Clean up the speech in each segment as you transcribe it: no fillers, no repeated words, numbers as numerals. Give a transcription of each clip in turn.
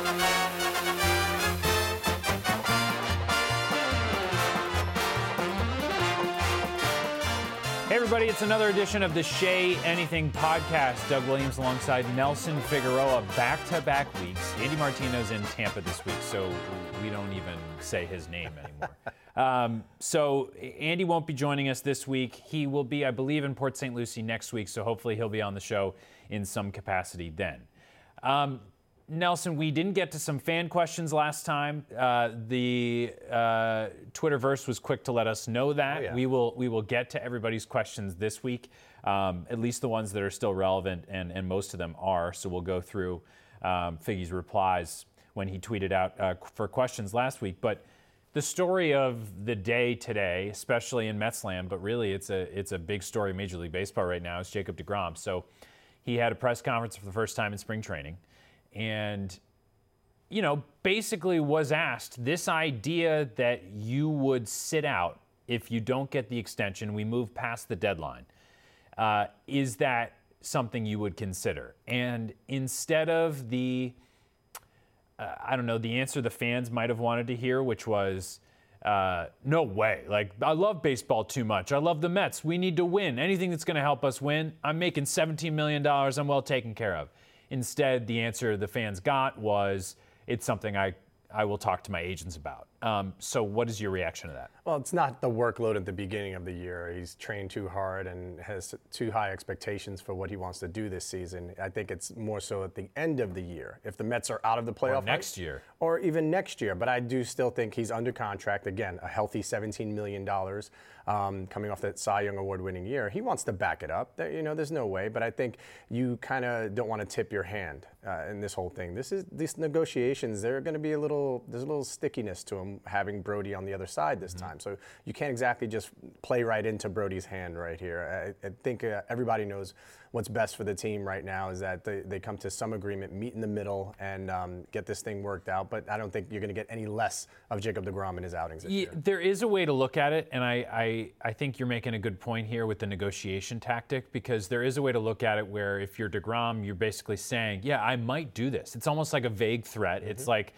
Hey everybody, it's another edition of the Shea Anything podcast. Doug Williams alongside Nelson Figueroa, back-to-back weeks. Andy Martino's in Tampa this week, so we don't even say his name anymore. So Andy won't be joining us this week. He will be, I believe, in Port St. Lucie next week, so hopefully he'll be on the show in some capacity then. Nelson, we didn't get to some fan questions last time. The Twitterverse was quick to let us know that. Oh, yeah. We will get to everybody's questions this week, at least the ones that are still relevant, and most of them are. So we'll go through Figgy's replies when he tweeted out for questions last week. But the story of the day today, especially in Mets land, but really it's a big story in Major League Baseball right now, is Jacob deGrom. So he had a press conference for the first time in spring training. And, you know, basically was asked this idea that you would sit out if you don't get the extension, we move past the deadline. Is that something you would consider? And instead of the, the answer the fans might have wanted to hear, which was, no way. Like, I love baseball too much. I love the Mets. We need to win. Anything that's going to help us win. I'm making $17 million. I'm well taken care of. Instead, the answer the fans got was, it's something I will talk to my agents about. So what is your reaction to that? Well, it's not the workload at the beginning of the year. He's trained too hard and has too high expectations for what he wants to do this season. I think it's more so at the end of the year. If the Mets are out of the playoff or next year. Or even next year. But I do still think he's under contract. Again, a healthy $17 million coming off that Cy Young Award-winning year. He wants to back it up. There's no way. But I think you kind of don't want to tip your hand in this whole thing. These negotiations, they're going to be there's a little stickiness to them having Brody on the other side this time. So you can't exactly just play right into Brody's hand right here. I think everybody knows what's best for the team right now is that they come to some agreement, meet in the middle, and get this thing worked out. But I don't think you're going to get any less of Jacob deGrom in his outings this year. There is a way to look at it, and I think you're making a good point here with the negotiation tactic, because there is a way to look at it where if you're deGrom, you're basically saying, yeah, I might do this. It's almost like a vague threat. It's like,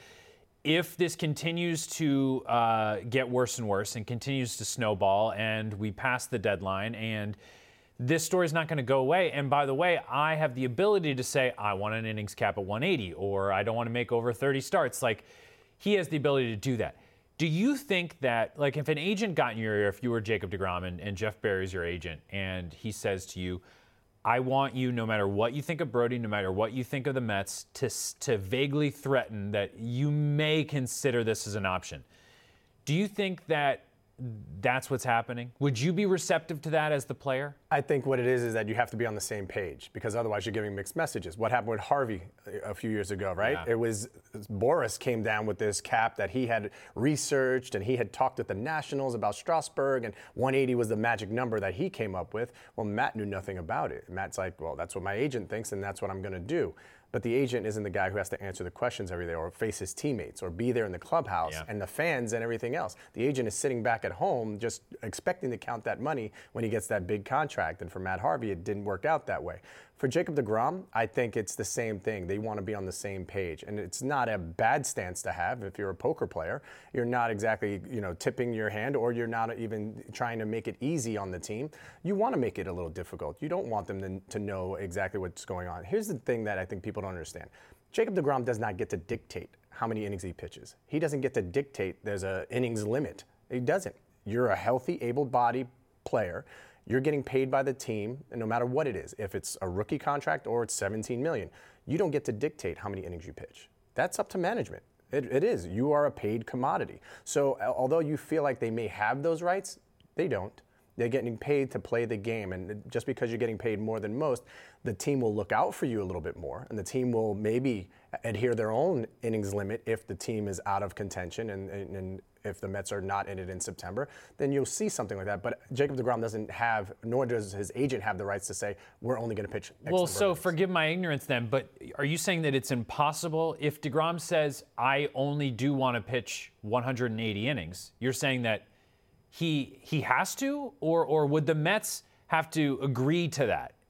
if this continues to get worse and worse and continues to snowball and we pass the deadline and this story's not going to go away, and by the way, I have the ability to say I want an innings cap at 180 or I don't want to make over 30 starts, like he has the ability to do that. Do you think that, like, if an agent got in your ear, if you were Jacob deGrom and Jeff Berry's your agent, and he says to you, I want you, no matter what you think of Brody, no matter what you think of the Mets, to vaguely threaten that you may consider this as an option. Do you think that that's what's happening? Would you be receptive to that as the player? I think what it is that you have to be on the same page, because otherwise you're giving mixed messages. What happened with Harvey a few years ago, right? Yeah. It was Boris came down with this cap that he had researched, and he had talked with the Nationals about Strasburg, and 180 was the magic number that he came up with. Well, Matt knew nothing about it. Matt's like, well, that's what my agent thinks, and that's what I'm going to do. But the agent isn't the guy who has to answer the questions every day or face his teammates or be there in the clubhouse and the fans and everything else. The agent is sitting back at home just expecting to count that money when he gets that big contract. And for Matt Harvey, it didn't work out that way. For Jacob deGrom, I think it's the same thing. They want to be on the same page. And it's not a bad stance to have if you're a poker player. You're not exactly, tipping your hand, or you're not even trying to make it easy on the team. You want to make it a little difficult. You don't want them to know exactly what's going on. Here's the thing that I think people don't understand. Jacob deGrom does not get to dictate how many innings he pitches. He doesn't get to dictate there's an innings limit. He doesn't. You're a healthy, able-bodied player. You're getting paid by the team, and no matter what it is, if it's a rookie contract or it's $17 million, you don't get to dictate how many innings you pitch. That's up to management. It is. You are a paid commodity. So although you feel like they may have those rights, they don't. They're getting paid to play the game, and just because you're getting paid more than most, the team will look out for you a little bit more, and the team will maybe adhere their own innings limit if the team is out of contention and if the Mets are not in it in September, then you'll see something like that. But Jacob deGrom doesn't have, nor does his agent have the rights to say, we're only going to pitch X Well, so forgive my ignorance then, but are you saying that it's impossible? If deGrom says, I only do want to pitch 180 innings, you're saying that he has to? Or would the Mets have to agree to that?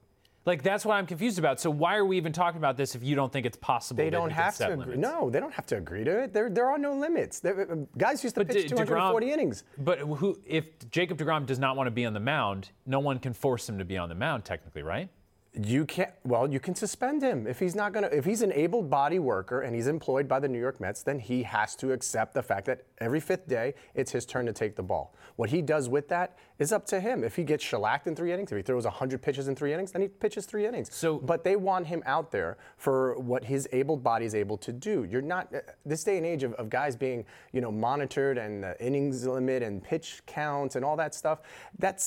Like, that's what I'm confused about. So why are we even talking about this if you don't think it's possible They don't have to agree. No, they don't have to agree to it. There are no limits. Guys used to pitch 240 innings. But if Jacob deGrom does not want to be on the mound, no one can force him to be on the mound technically, right? You can't. Well, you can suspend him if he's not gonna. If he's an able-bodied worker and he's employed by the New York Mets, then he has to accept the fact that every fifth day it's his turn to take the ball. What he does with that is up to him. If he gets shellacked in 3 innings, if he throws 100 pitches in 3 innings, then he pitches 3 innings. But they want him out there for what his able body is able to do. You're not this day and age of guys being monitored and innings limit and pitch counts and all that stuff. That's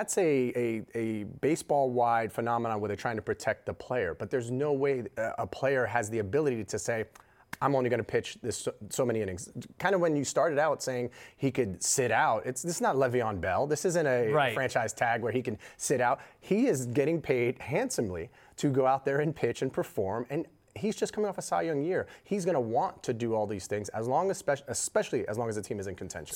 a baseball-wide phenomenon where they're trying to protect the player. But there's no way a player has the ability to say, I'm only going to pitch this so many innings. Kind of when you started out saying he could sit out, this is not Le'Veon Bell. This isn't a franchise tag where he can sit out. He is getting paid handsomely to go out there and pitch and perform, and he's just coming off a Cy Young year. He's going to want to do all these things especially as long as the team is in contention.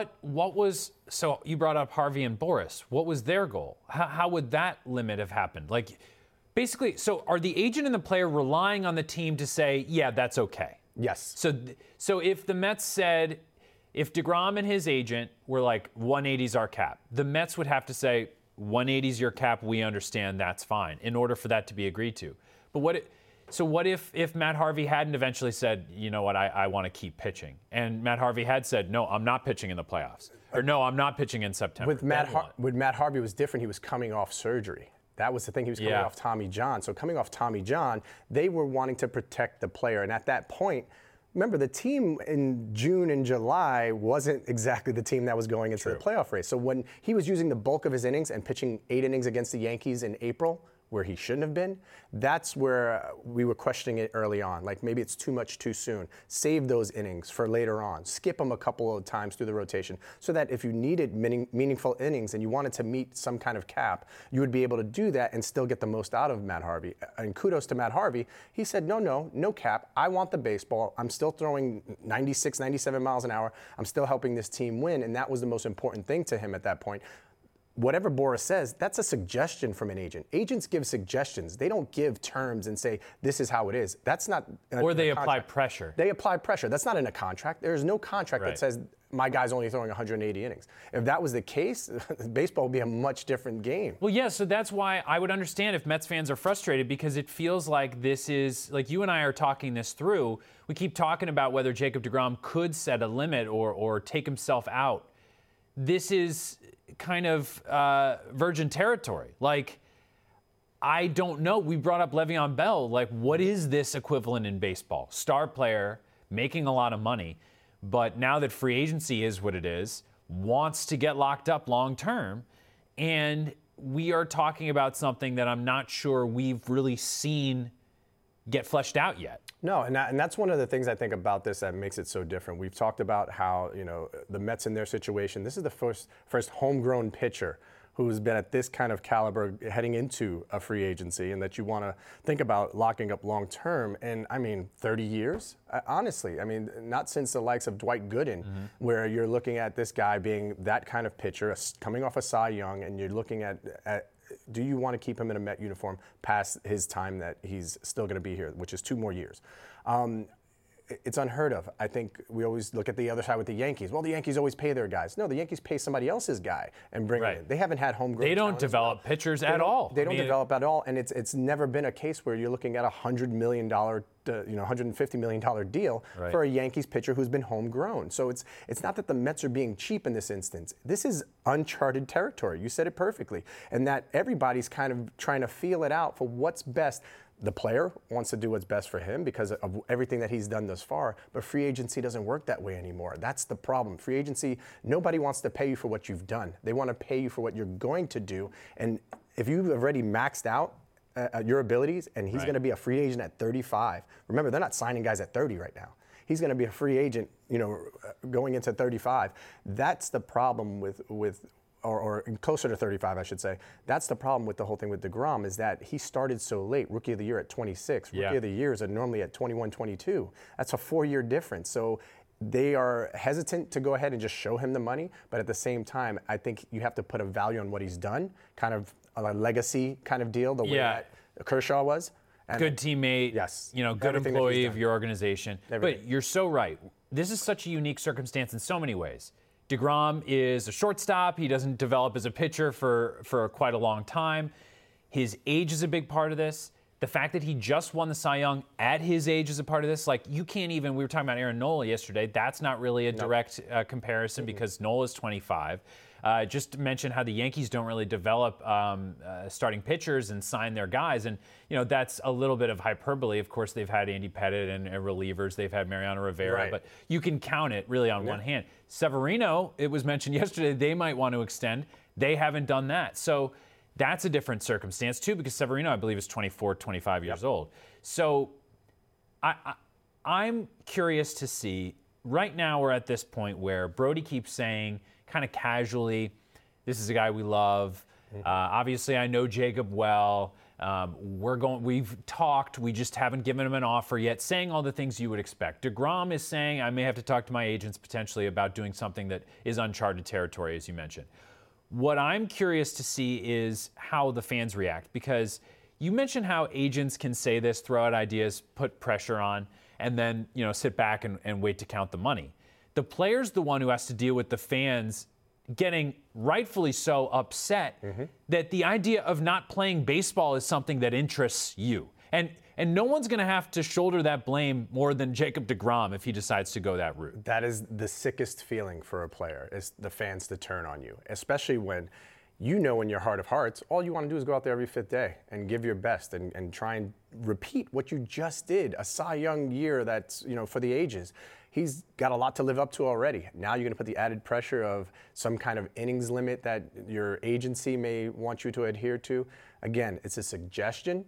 So you brought up Harvey and Boris. What was their goal? How would that limit have happened? Like, basically, so are the agent and the player relying on the team to say, yeah, that's okay? Yes. So if the Mets said, if DeGrom and his agent were like, 180's our cap, the Mets would have to say, 180's your cap, we understand, that's fine, in order for that to be agreed to. But what if Matt Harvey hadn't eventually said, you know what, I want to keep pitching, and Matt Harvey had said, no, I'm not pitching in the playoffs, or no, I'm not pitching in September. With Matt Harvey, it was different. He was coming off surgery. That was the thing. He was coming off Tommy John. So coming off Tommy John, they were wanting to protect the player. And at that point, remember, the team in June and July wasn't exactly the team that was going into the playoff race. So when he was using the bulk of his innings and pitching 8 innings against the Yankees in April, where he shouldn't have been, that's where we were questioning it early on. Like, maybe it's too much too soon. Save those innings for later on. Skip them a couple of times through the rotation so that if you needed meaningful innings and you wanted to meet some kind of cap, you would be able to do that and still get the most out of Matt Harvey. And kudos to Matt Harvey. He said, no cap. I want the baseball. I'm still throwing 96, 97 miles an hour. I'm still helping this team win. And that was the most important thing to him at that point. Whatever Boris says, that's a suggestion from an agent. Agents give suggestions. They don't give terms and say, this is how it is. That's not or they apply pressure. They apply pressure. That's not in a contract. There's no contract that says, my guy's only throwing 180 innings. If that was the case, baseball would be a much different game. Well, yeah, so that's why I would understand if Mets fans are frustrated, because it feels like this is, like, you and I are talking this through. We keep talking about whether Jacob deGrom could set a limit or take himself out. This is kind of virgin territory. Like, I don't know. We brought up Le'Veon Bell. Like, what is this equivalent in baseball? Star player, making a lot of money, but now that free agency is what it is, wants to get locked up long term. And we are talking about something that I'm not sure we've really seen get fleshed out yet. No, and that's one of the things I think about this that makes it so different. We've talked about how, the Mets in their situation, this is the first homegrown pitcher who's been at this kind of caliber heading into a free agency, and that you want to think about locking up long term. And 30 years? Honestly, not since the likes of Dwight Gooden, where you're looking at this guy being that kind of pitcher, coming off a Cy Young, and you're looking at do you want to keep him in a Met uniform past his time that he's still going to be here, which is 2 more years? It's unheard of. I think we always look at the other side with the Yankees. Well, the Yankees always pay their guys. No, the Yankees pay somebody else's guy and bring him in. They haven't had homegrown. They don't develop pitchers at all. They don't develop at all, and it's never been a case where you're looking at $100 million, $150 million deal for a Yankees pitcher who's been homegrown. So it's not that the Mets are being cheap in this instance. This is uncharted territory. You said it perfectly, and that everybody's kind of trying to feel it out for what's best. The player wants to do what's best for him because of everything that he's done thus far, but free agency doesn't work that way anymore. That's the problem. Free agency, nobody wants to pay you for what you've done. They want to pay you for what you're going to do. And if you've already maxed out your abilities, and he's going to be a free agent at 35. Remember, they're not signing guys at 30 right now. He's going to be a free agent, going into 35. That's the problem with or closer to 35, I should say. That's the problem with the whole thing with DeGrom, is that he started so late. Rookie of the year at 26. Rookie of the years are normally at 21, 22. That's a 4-year difference. So they are hesitant to go ahead and just show him the money. But at the same time, I think you have to put a value on what he's done, kind of a legacy kind of deal, the way Yeah. that Kershaw was. And Good teammate, Yes. good Everything that he's employee of done. your organization. Everything. But you're so right. This is such a unique circumstance in so many ways. DeGrom is a shortstop. He doesn't develop as a pitcher for quite a long time. His age is a big part of this. The fact that he just won the Cy Young at his age is a part of this. Like, you can't even, we were talking about Aaron Nola yesterday. That's not really a direct comparison because Nola's 25. Just to mention how the Yankees don't really develop starting pitchers and sign their guys. And, that's a little bit of hyperbole. Of course, they've had Andy Pettit and relievers. They've had Mariano Rivera. Right. But you can count it really on one hand. Severino, it was mentioned yesterday, they might want to extend. They haven't done that. So that's a different circumstance, too, because Severino, I believe, is 24, 25 years old. So I'm curious to see. Right now, we're at this point where Brody keeps saying, kind of casually, this is a guy we love. Obviously, I know Jacob well. We've talked. We just haven't given him an offer yet, saying all the things you would expect. DeGrom is saying, I may have to talk to my agents potentially about doing something that is uncharted territory, as you mentioned. What I'm curious to see is how the fans react, because you mentioned how agents can say this, throw out ideas, put pressure on, and then sit back and wait to count the money. The player's the one who has to deal with the fans getting, rightfully so, upset that the idea of not playing baseball is something that interests you. And no one's going to have to shoulder that blame more than Jacob deGrom if he decides to go that route. That is the sickest feeling for a player, is the fans to turn on you, especially when in your heart of hearts, all you want to do is go out there every fifth day and give your best and try and repeat what you just did. A Cy Young year that's, for the ages. He's got a lot to live up to already. Now you're going to put the added pressure of some kind of innings limit that your agency may want you to adhere to. Again, it's a suggestion.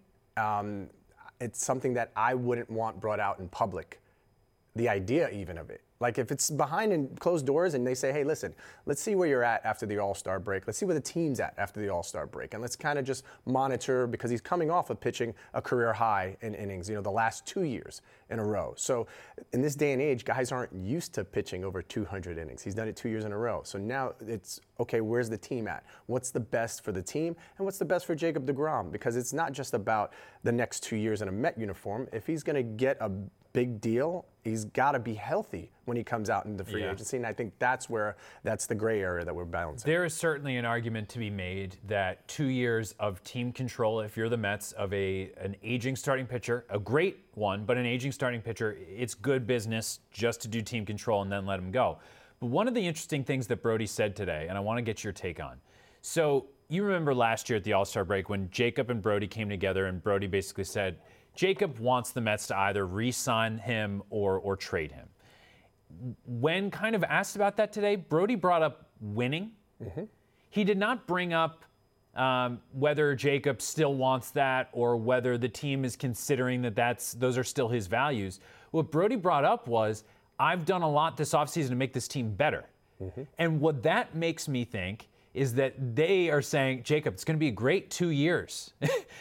It's something that I wouldn't want brought out in public, the idea even of it. Like, if it's behind closed doors and they say, hey, listen, let's see where you're at after the All-Star break. Let's see where the team's at after the All-Star break. And let's kind of just monitor, because he's coming off of pitching a career high in innings, the last 2 years in a row. So in this day and age, guys aren't used to pitching over 200 innings. He's done it 2 years in a row. So now it's, okay, where's the team at? What's the best for the team? And what's the best for Jacob deGrom? Because it's not just about the next 2 years in a Met uniform. If he's going to get a big deal, he's got to be healthy when he comes out into free agency, and I think that's the gray area that we're balancing. There is certainly an argument to be made that 2 years of team control, if you're the Mets, of an aging starting pitcher, a great one, but an aging starting pitcher, it's good business just to do team control and then let him go. But one of the interesting things that Brody said today, and I want to get your take on. So you remember last year at the All-Star break when Jacob and Brody came together, and Brody basically said, Jacob wants the Mets to either re-sign him or trade him. When kind of asked about that today, Brody brought up winning. He did not bring up whether Jacob still wants that or whether the team is considering those are still his values. What Brody brought up was, I've done a lot this offseason to make this team better. And what that makes me think is that they are saying, Jacob, it's going to be a great 2 years.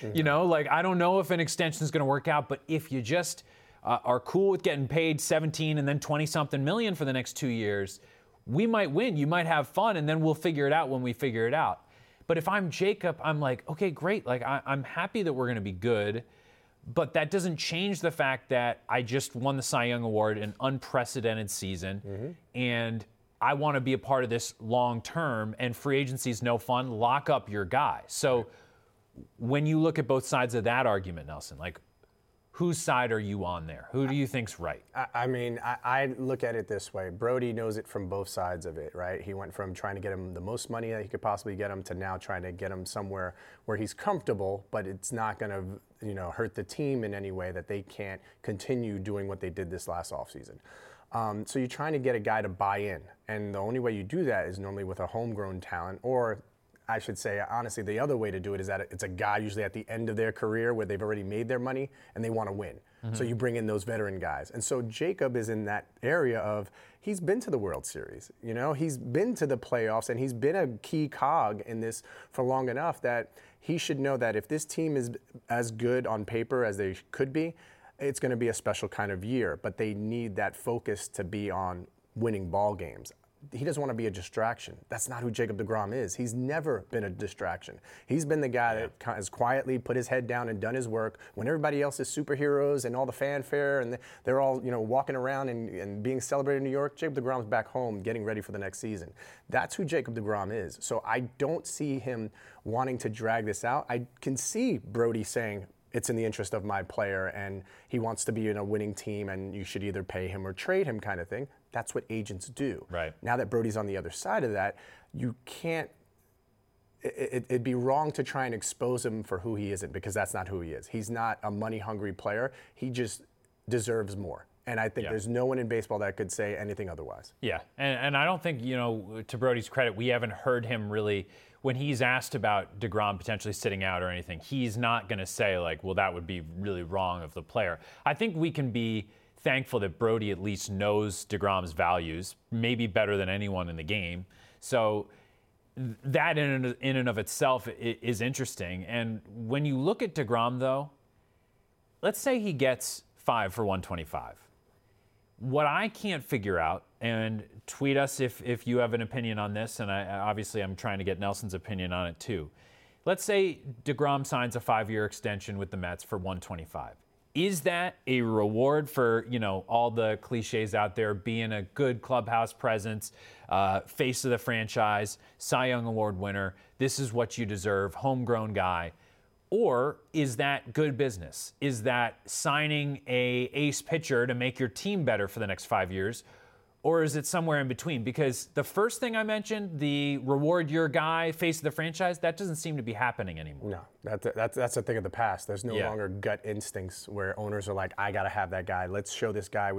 I don't know if an extension is going to work out, but if you just are cool with getting paid 17 and then 20-something million for the next 2 years, we might win. You might have fun, and then we'll figure it out when we figure it out. But if I'm Jacob, I'm like, okay, great. Like, I'm happy that we're going to be good, but that doesn't change the fact that I just won the Cy Young Award, an unprecedented season, and I want to be a part of this long term, and free agency is no fun. Lock up your guy. So when you look at both sides of that argument, Nelson, like, whose side are you on there? Who do you think's right? I look at it this way. Brody knows it from both sides of it, right? He went from trying to get him the most money that he could possibly get him to now trying to get him somewhere where he's comfortable, but it's not going to hurt the team in any way that they can't continue doing what they did this last offseason. So you're trying to get a guy to buy in, and the only way you do that is normally with a homegrown talent, or I should say, honestly, the other way to do it is that it's a guy usually at the end of their career where they've already made their money and they want to win. So you bring in those veteran guys. And so Jacob is in that area of, he's been to the World Series, he's been to the playoffs, and he's been a key cog in this for long enough that he should know that if this team is as good on paper as they could be, it's going to be a special kind of year, but they need that focus to be on winning ball games. he doesn't want to be a distraction. That's not who Jacob deGrom is. He's never been a distraction. He's been the guy that has quietly put his head down and done his work when everybody else is superheroes and all the fanfare and they're all walking around and being celebrated in New York. Jacob deGrom's back home getting ready for the next season. That's who Jacob deGrom is. So I don't see him wanting to drag this out. I can see Brodie saying, it's in the interest of my player and he wants to be in a winning team and you should either pay him or trade him kind of thing. That's what agents do. Right. Now that Brodie's on the other side of that, you can't, it'd be wrong to try and expose him for who he isn't because that's not who he is. He's not a money-hungry player. He just deserves more. And I think there's no one in baseball that could say anything otherwise. Yeah, and I don't think, to Brodie's credit, we haven't heard him really, when he's asked about deGrom potentially sitting out or anything, he's not going to say like, well, that would be really wrong of the player. I think we can be thankful that Brodie at least knows deGrom's values, maybe better than anyone in the game. So that in and of itself is interesting. And when you look at deGrom, though, let's say he gets 5 for 125. What I can't figure out, and tweet us if you have an opinion on this, and obviously I'm trying to get Nelson's opinion on it too. Let's say deGrom signs a 5-year extension with the Mets for 125. Is that a reward for, all the cliches out there, being a good clubhouse presence, face of the franchise, Cy Young Award winner, this is what you deserve, homegrown guy? Or is that good business? Is that signing a ace pitcher to make your team better for the next 5 years? Or is it somewhere in between? Because the first thing I mentioned, the reward your guy, face of the franchise, that doesn't seem to be happening anymore. No, that's a thing of the past. There's no longer gut instincts where owners are like, I got to have that guy. Let's show this guy.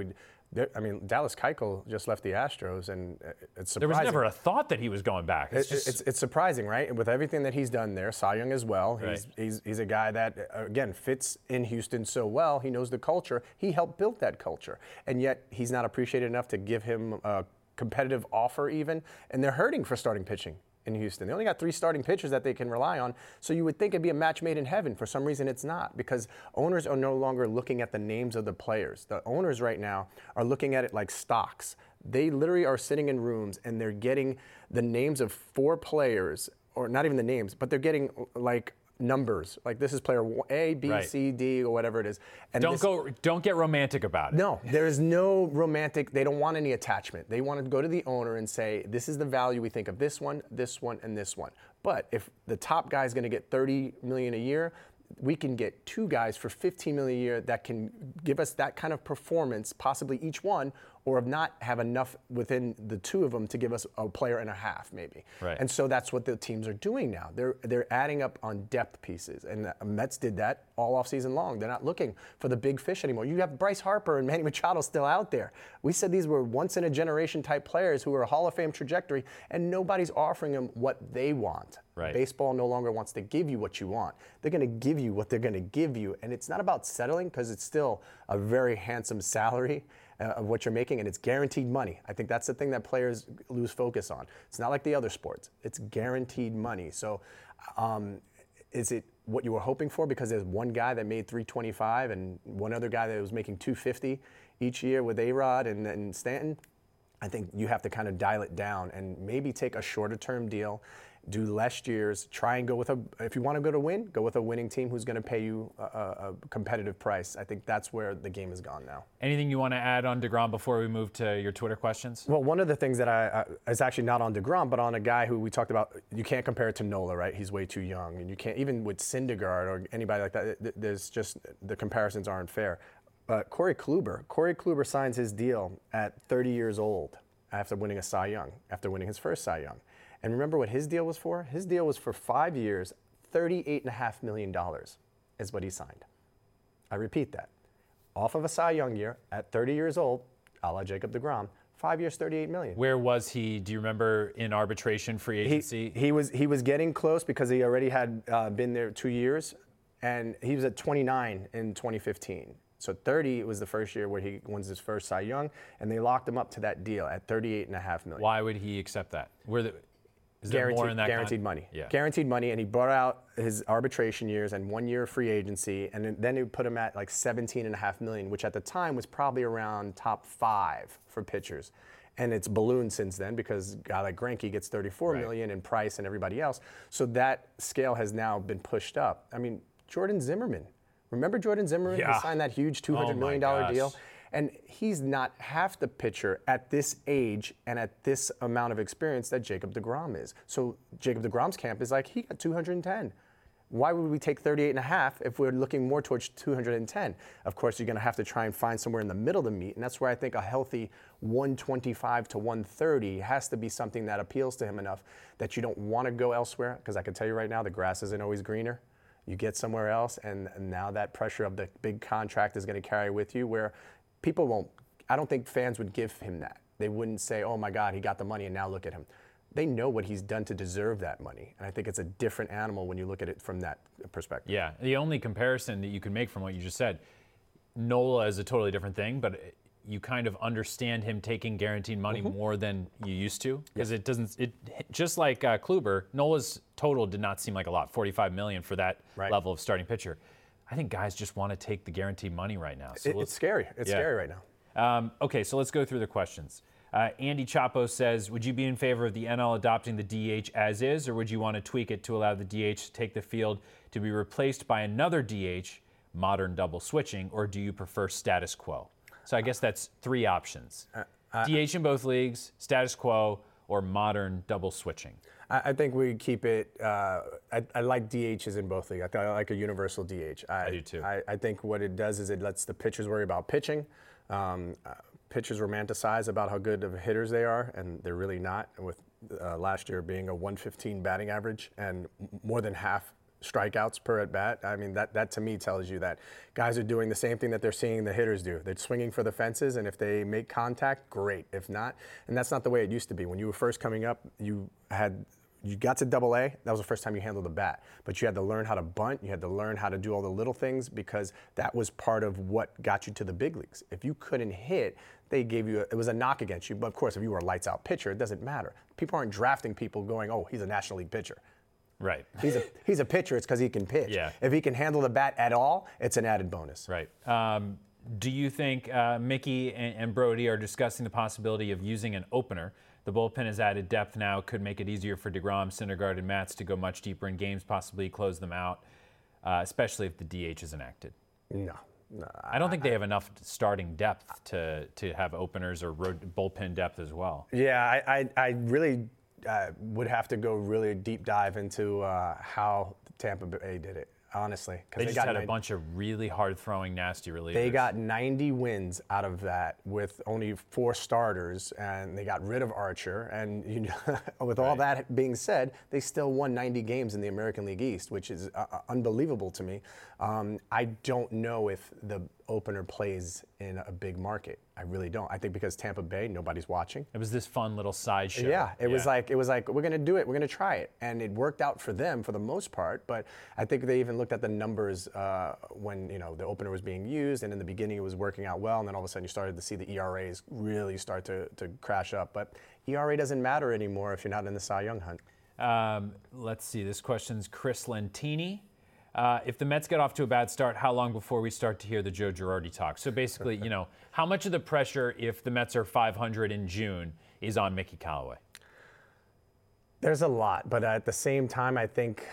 Dallas Keuchel just left the Astros, and it's surprising. There was never a thought that he was going back. It's surprising, right? And with everything that he's done there, Cy Young as well, he's a guy that, again, fits in Houston so well. He knows the culture. He helped build that culture. And yet he's not appreciated enough to give him a competitive offer even. And they're hurting for starting pitching in Houston. They only got 3 starting pitchers that they can rely on. So you would think it'd be a match made in heaven. For some reason, it's not, because owners are no longer looking at the names of the players. The owners right now are looking at it like stocks. They literally are sitting in rooms and they're getting the names of 4 players, or not even the names, but they're getting like numbers. Like, this is player A, B, C, D, or whatever it is. And don't get romantic about it. No, there is no romantic. They don't want any attachment. They want to go to the owner and say, this is the value we think of this one, and this one. But if the top guy is going to get $30 million a year, we can get 2 guys for $15 million a year that can give us that kind of performance, possibly each one, or not have enough within the 2 of them to give us a player and a half, maybe. Right. And so that's what the teams are doing now. They're adding up on depth pieces, and the Mets did that all offseason long. They're not looking for the big fish anymore. You have Bryce Harper and Manny Machado still out there. We said these were once-in-a-generation type players who were a Hall of Fame trajectory, and nobody's offering them what they want. Right. Baseball no longer wants to give you what you want. They're going to give you what they're going to give you, and it's not about settling, because it's still a very handsome salary of what you're making, and it's guaranteed money. I think that's the thing that players lose focus on. It's not like the other sports. It's guaranteed money. So is it what you were hoping for because there's one guy that made $325 and one other guy that was making $250 each year with A-Rod and Stanton? I think you have to kind of dial it down and maybe take a shorter term deal, do less years, try and go with if you want to go to win, go with a winning team who's going to pay you a competitive price. I think that's where the game has gone now. Anything you want to add on deGrom before we move to your Twitter questions? Well, one of the things that is actually not on deGrom, but on a guy who we talked about, you can't compare it to Nola, right? He's way too young. And you can't, even with Syndergaard or anybody like that, there's just, the comparisons aren't fair. But Corey Kluber signs his deal at 30 years old after winning a Cy Young, after winning his first Cy Young. And remember what his deal was for? His deal was for 5 years, $38.5 million is what he signed. I repeat that. Off of a Cy Young year at 30 years old, a la Jacob deGrom, 5 years, $38 million. Where was he? Do you remember in arbitration, free agency? He was getting close because he already had been there 2 years, and he was at 29 in 2015. So 30 was the first year where he wins his first Cy Young, and they locked him up to that deal at $38.5 million. Why would he accept that? Is there more in that guaranteed money. Yeah. Guaranteed money, and he brought out his arbitration years and 1 year of free agency, and then he put him at like $17.5 million, which at the time was probably around top 5 for pitchers. And it's ballooned since then because a guy like Greinke gets $34 million in Price and everybody else. So that scale has now been pushed up. I mean, Jordan Zimmerman. Remember Jordan Zimmerman? Yeah. He signed that huge $200 million deal. And he's not half the pitcher at this age and at this amount of experience that Jacob deGrom is. So Jacob deGrom's camp is like, he got 210. Why would we take 38.5 if we're looking more towards 210? Of course, you're going to have to try and find somewhere in the middle of the meet, and that's where I think a healthy 125 to 130 has to be something that appeals to him enough that you don't want to go elsewhere, because I can tell you right now, the grass isn't always greener. You get somewhere else, and now that pressure of the big contract is going to carry with you, where people won't, I don't think fans would give him that. They wouldn't say, oh my God, he got the money and now look at him. They know what he's done to deserve that money. And I think it's a different animal when you look at it from that perspective. Yeah, the only comparison that you can make from what you just said, Nola is a totally different thing, but you kind of understand him taking guaranteed money more than you used to, because it doesn't, just like Kluber, Nola's total did not seem like a lot, $45 million for that level of starting pitcher. I think guys just want to take the guaranteed money right now. So it's scary. It's scary right now. Okay, so let's go through the questions. Andy Chapo says, would you be in favor of the NL adopting the DH as is, or would you want to tweak it to allow the DH to take the field to be replaced by another DH, modern double switching, or do you prefer status quo? So I guess that's three options. DH in both leagues, status quo, or modern double switching. I think we keep it, I like DHs in both leagues. I like a universal DH. I do too. I think what it does is it lets the pitchers worry about pitching. Pitchers romanticize about how good of hitters they are, and they're really not. With last year being a 115 batting average and more than half strikeouts per at bat, I mean that to me tells you that guys are doing the same thing that they're seeing the hitters do. They're swinging for the fences, and if they make contact, great. If not, and that's not the way it used to be. When you were first coming up, you got to Double-A, that was the first time you handled the bat. But you had to learn how to bunt, you had to learn how to do all the little things, because that was part of what got you to the big leagues. If you couldn't hit, they gave you, it was a knock against you. But of course, if you were a lights out pitcher, it doesn't matter. People aren't drafting people going, oh, he's a National League pitcher. Right. He's a pitcher, it's because he can pitch. Yeah. If he can handle the bat at all, it's an added bonus. Right. Do you think Mickey and Brody are discussing the possibility of using an opener? The bullpen has added depth now, could make it easier for deGrom, Syndergaard, and Matz to go much deeper in games, possibly close them out, especially if the DH is enacted. No. I don't think they have enough starting depth to have openers or bullpen depth as well. Yeah, I really would have to go really deep dive into how Tampa Bay did it, honestly. They just had a bunch of really hard-throwing, nasty relievers. They got 90 wins out of that with only 4 starters, and they got rid of Archer. And you know, with all that being said, they still won 90 games in the American League East, which is unbelievable to me. I don't know if the opener plays in a big market. I really don't. I think because Tampa Bay, nobody's watching. It was this fun little sideshow. Yeah, it was like we're going to do it. We're going to try it, and it worked out for them for the most part. But I think they even looked at the numbers when the opener was being used, and in the beginning it was working out well, and then all of a sudden you started to see the ERAs really start to crash up. But ERA doesn't matter anymore if you're not in the Cy Young hunt. Let's see. This question's Chris Lentini. If the Mets get off to a bad start, how long before we start to hear the Joe Girardi talk? So basically, how much of the pressure, if the Mets are 500 in June, is on Mickey Callaway? There's a lot, but at the same time, I think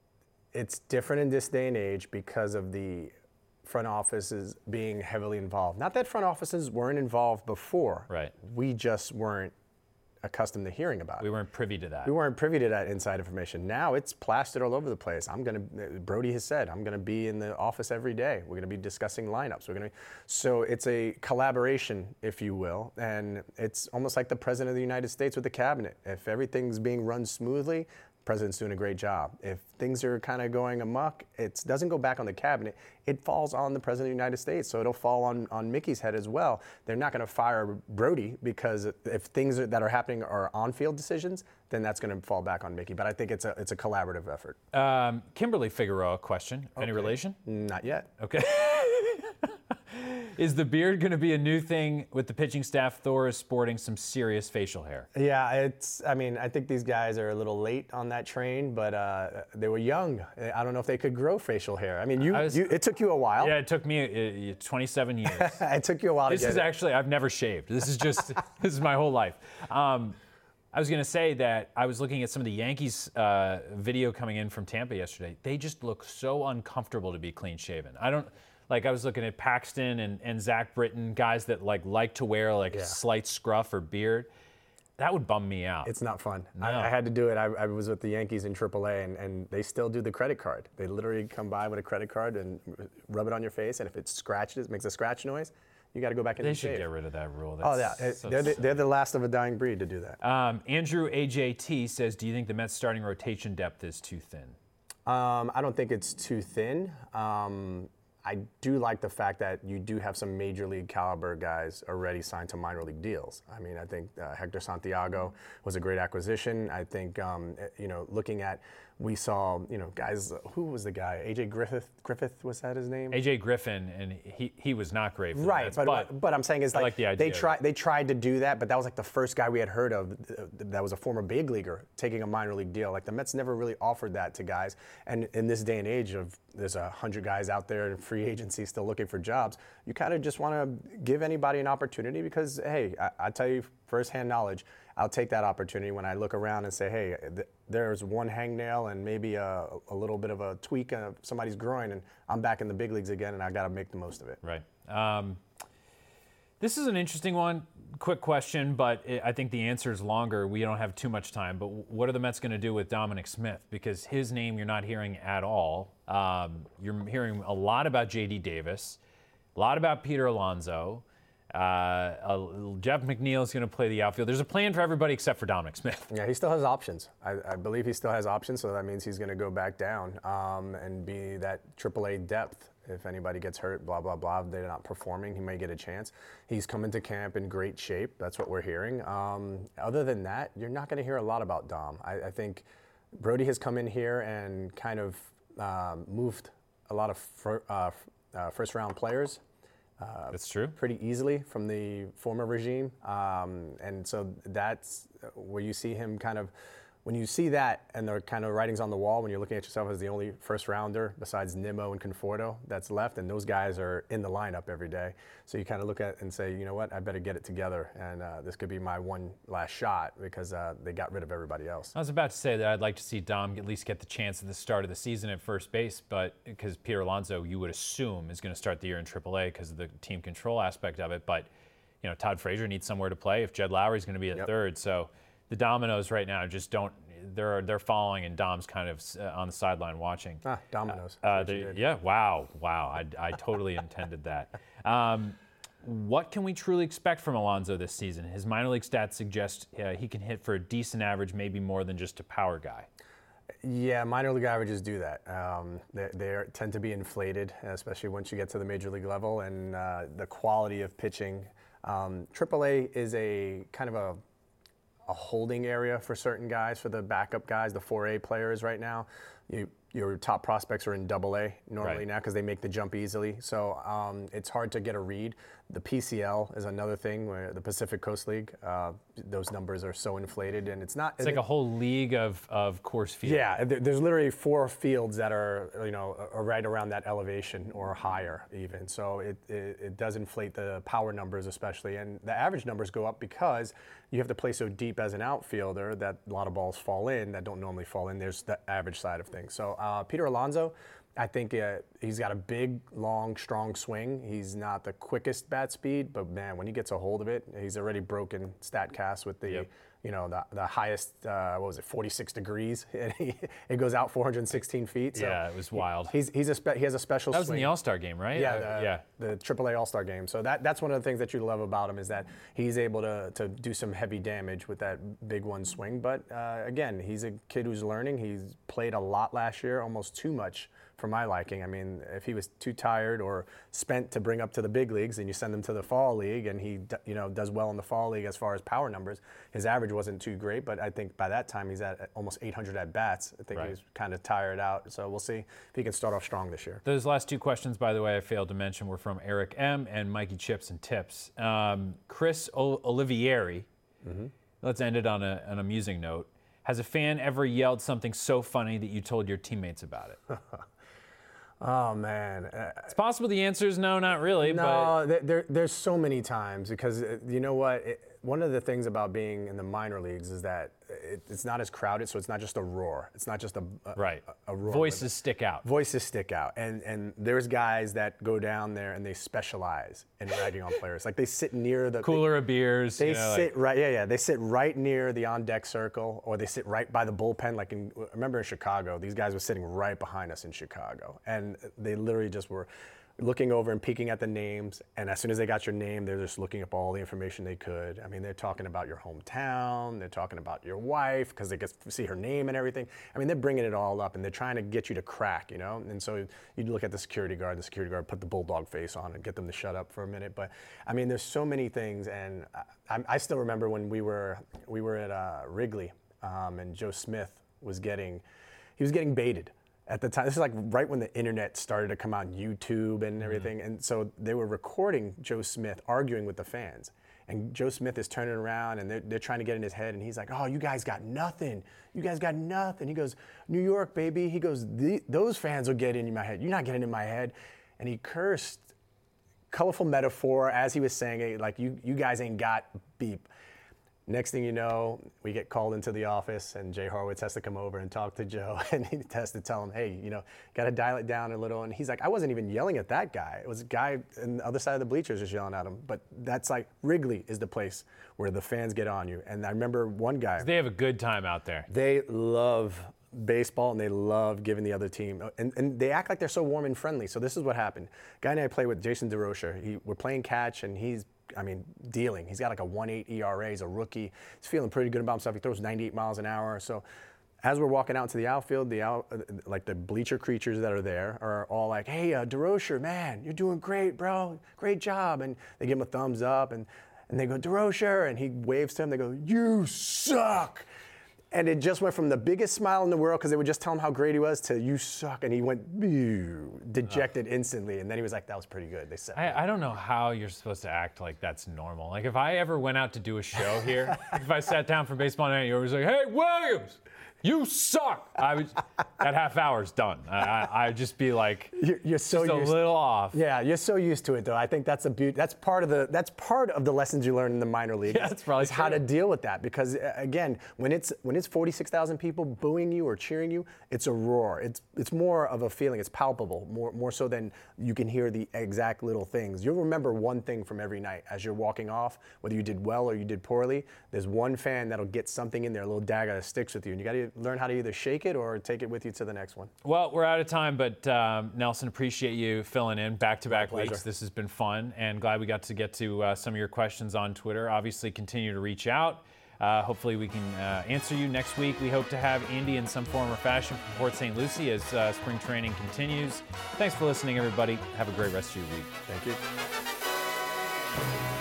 it's different in this day and age because of the front offices being heavily involved. Not that front offices weren't involved before. Right. We just weren't accustomed to hearing about it. We weren't privy to that. We weren't privy to that inside information. Now it's plastered all over the place. Brody has said, I'm going to be in the office every day. We're going to be discussing lineups. So it's a collaboration, if you will, and it's almost like the President of the United States with the cabinet. If everything's being run smoothly, the President's doing a great job. If things are kind of going amok, it doesn't go back on the cabinet. It falls on the President of the United States, so it'll fall on Mickey's head as well. They're not going to fire Brody because if things that are happening are on-field decisions, then that's going to fall back on Mickey. But I think it's a collaborative effort. Kimberly Figueroa question. Okay. Any relation? Not yet. Okay. Is the beard going to be a new thing with the pitching staff? Thor is sporting some serious facial hair. Yeah, I think these guys are a little late on that train, but they were young. I don't know if they could grow facial hair. I mean, it took you a while. Yeah, it took me 27 years. It took you a while to get it. This is actually, I've never shaved. This is my whole life. I was going to say that I was looking at some of the Yankees video coming in from Tampa yesterday. They just look so uncomfortable to be clean shaven. I was looking at Paxton and Zach Britton, guys that like to wear a slight scruff or beard. That would bum me out. It's not fun. No. I had to do it. I was with the Yankees in AAA, and they still do the credit card. They literally come by with a credit card and rub it on your face, and if it scratches, makes a scratch noise, you got to go back in and shave. They should get rid of that rule. They're the last of a dying breed to do that. Andrew AJT says, do you think the Mets starting rotation depth is too thin? I don't think it's too thin. I do like the fact that you do have some major league caliber guys already signed to minor league deals. I mean, I think Hector Santiago was a great acquisition. I think, looking at, we saw, guys, who was the guy? AJ Griffith, was that his name? AJ Griffin, and he was not great for the Mets, but I'm saying is like the idea. They tried to do that, but that was like the first guy we had heard of that was a former big leaguer taking a minor league deal. Like the Mets never really offered that to guys. And in this day and age of there's 100 guys out there in free agency still looking for jobs, you kind of just want to give anybody an opportunity because, hey, I tell you firsthand knowledge, I'll take that opportunity when I look around and say, hey, there's one hangnail and maybe a little bit of a tweak of somebody's groin, and I'm back in the big leagues again, and I got to make the most of it. Right. This is an interesting one. Quick question, but I think the answer is longer. We don't have too much time. But what are the Mets going to do with Dominic Smith? Because his name you're not hearing at all. You're hearing a lot about J.D. Davis, a lot about Peter Alonso. Jeff McNeil is going to play the outfield. There's a plan for everybody except for Dominic Smith. Yeah, he still has options. I believe he still has options, so that means he's going to go back down and be that AAA depth. If anybody gets hurt, blah, blah, blah, they're not performing, he may get a chance. He's coming to camp in great shape. That's what we're hearing. Other than that, you're not going to hear a lot about Dom. I think Brody has come in here and kind of moved a lot of first-round players. That's true. Pretty easily from the former regime. And so that's where you see him kind of, when you see that and the kind of writings on the wall, when you're looking at yourself as the only first rounder besides Nimmo and Conforto that's left, and those guys are in the lineup every day. So you kind of look at and say, you know what, I better get it together. And this could be my one last shot because they got rid of everybody else. I was about to say that I'd like to see Dom at least get the chance at the start of the season at first base, but because Peter Alonso, you would assume, is going to start the year in AAA because of the team control aspect of it. But, Todd Frazier needs somewhere to play if Jed Lowry's going to be at third. So the dominoes right now just don't. They're falling, and Dom's kind of on the sideline watching. Dominoes. Yeah. Wow. I totally intended that. What can we truly expect from Alonso this season? His minor league stats suggest he can hit for a decent average, maybe more than just a power guy. Yeah, minor league averages do that. They tend to be inflated, especially once you get to the major league level, and the quality of pitching. AAA is a kind of a holding area for certain guys, for the backup guys, the 4A players right now. Your top prospects are in AA normally now because they make the jump easily. So it's hard to get a read. The PCL is another thing, where the Pacific Coast League, those numbers are so inflated, and it's not. It's like a whole league of course fields. Yeah, there's literally 4 fields that are are right around that elevation or higher even. So it does inflate the power numbers especially, and the average numbers go up because you have to play so deep as an outfielder that a lot of balls fall in that don't normally fall in. There's the average side of things. So Peter Alonso, I think he's got a big, long, strong swing. He's not the quickest bat speed, but man, when he gets a hold of it, he's already broken StatCast with the the highest 46 degrees. It goes out 416 feet. So yeah, it was wild. He has a special swing. That was in the All-Star game, right? Yeah, the AAA All-Star game. So that's one of the things that you love about him, is that he's able to do some heavy damage with that big one swing. But again, he's a kid who's learning. He's played a lot last year, almost too much for my liking. I mean, if he was too tired or spent to bring up to the big leagues, then you send him to the fall league, and he does well in the fall league as far as power numbers. His average wasn't too great, but I think by that time he's at almost 800 at bats. I think he was kind of tired out, so we'll see if he can start off strong this year. Those last two questions, by the way, I failed to mention, were from Eric M. and Mikey Chips and Tips. Chris Olivieri, let's end it on an amusing note. Has a fan ever yelled something so funny that you told your teammates about it? Oh, man. It's possible the answer is no, not really. No, there's so many times because you know what? One of the things about being in the minor leagues is that it's not as crowded, so it's not just a roar. It's not just a roar. Voices stick out. Voices stick out. And there's guys that go down there and they specialize in ragging on players. Like they sit near the cooler of beers. They sit they sit right near the on-deck circle, or they sit right by the bullpen. Like I remember in Chicago, these guys were sitting right behind us in Chicago. And they literally just were looking over and peeking at the names, and as soon as they got your name, they're just looking up all the information they could. I mean, they're talking about your hometown, they're talking about your wife, because they get to see her name and everything. I mean, they're bringing it all up, and they're trying to get you to crack, you know? And so you look at the security guard put the bulldog face on and get them to shut up for a minute. But, I mean, there's so many things, and I still remember when we were at Wrigley, and Joe Smith was getting baited. At the time, this is like right when the internet started to come out, YouTube and everything. And so they were recording Joe Smith arguing with the fans. And Joe Smith is turning around and they're trying to get in his head. And he's like, oh, you guys got nothing. You guys got nothing. He goes, New York, baby. He goes, those fans will get in my head. You're not getting in my head. And he cursed, colorful metaphor as he was saying it, like, you guys ain't got beep. Next thing you know, we get called into the office, and Jay Horwitz has to come over and talk to Joe, and he has to tell him, hey, got to dial it down a little. And he's like, I wasn't even yelling at that guy. It was a guy on the other side of the bleachers was yelling at him. But that's like, Wrigley is the place where the fans get on you. And I remember one guy. They have a good time out there. They love baseball, and they love giving the other team. And they act like they're so warm and friendly. So this is what happened. Guy and I play with, Jason DeRocher. We're playing catch, and he's dealing. He's got like a 1.8 ERA. He's a rookie. He's feeling pretty good about himself. He throws 98 miles an hour. So as we're walking out into the outfield, like the bleacher creatures that are there are all like, hey, DeRocher, man, you're doing great, bro. Great job. And they give him a thumbs up, and they go, DeRocher, and he waves to him. They go, you suck. And it just went from the biggest smile in the world because they would just tell him how great he was to you suck. And he went dejected instantly. And then he was like, that was pretty good. They said, I don't know how you're supposed to act like that's normal. Like if I ever went out to do a show here, if I sat down for Baseball Night, you was like, hey, Williams, you suck. That half hour's done. I'd just be like, you're so just used a little off. Yeah, you're so used to it though. I think that's part of the lessons you learn in the minor league. Yeah, that's probably is how to deal with that, because again, when it's 46,000 people booing you or cheering you, it's a roar. It's more of a feeling. It's palpable, more so than you can hear the exact little things. You'll remember one thing from every night as you're walking off, whether you did well or you did poorly. There's one fan that'll get something in there, a little dagger that sticks with you, and you got to learn how to either shake it or take it with you to the next one. Well, we're out of time, but Nelson, appreciate you filling in back-to-back weeks. This has been fun, and glad we got to some of your questions on Twitter. Obviously, continue to reach out. Hopefully, we can answer you next week. We hope to have Andy in some form or fashion from Port St. Lucie as spring training continues. Thanks for listening, everybody. Have a great rest of your week. Thank you.